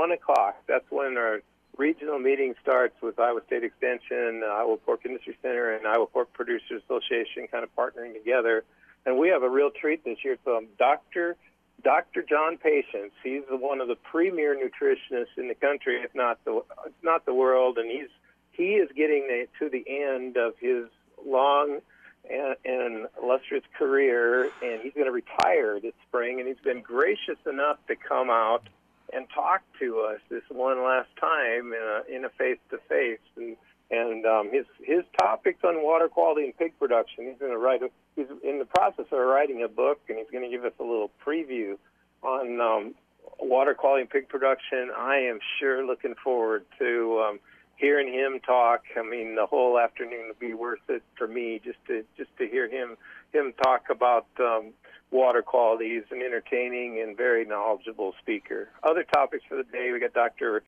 1 o'clock. That's when our regional meeting starts with Iowa State Extension, Iowa Pork Industry Center, and Iowa Pork Producers Association kind of partnering together. And we have a real treat this year. So Dr. John Patience, he's one of the premier nutritionists in the country, if not the world, and he is getting to the end of his long and illustrious career, and he's going to retire this spring, and he's been gracious enough to come out and talk to us this one last time in a face-to-face. And his topics on water quality and pig production. He's in the process of writing a book, and he's going to give us a little preview on water quality and pig production. I am sure looking forward to hearing him talk. I mean, the whole afternoon will be worth it for me just to hear him talk about water quality. He's an entertaining and very knowledgeable speaker. Other topics for the day, we got Dr.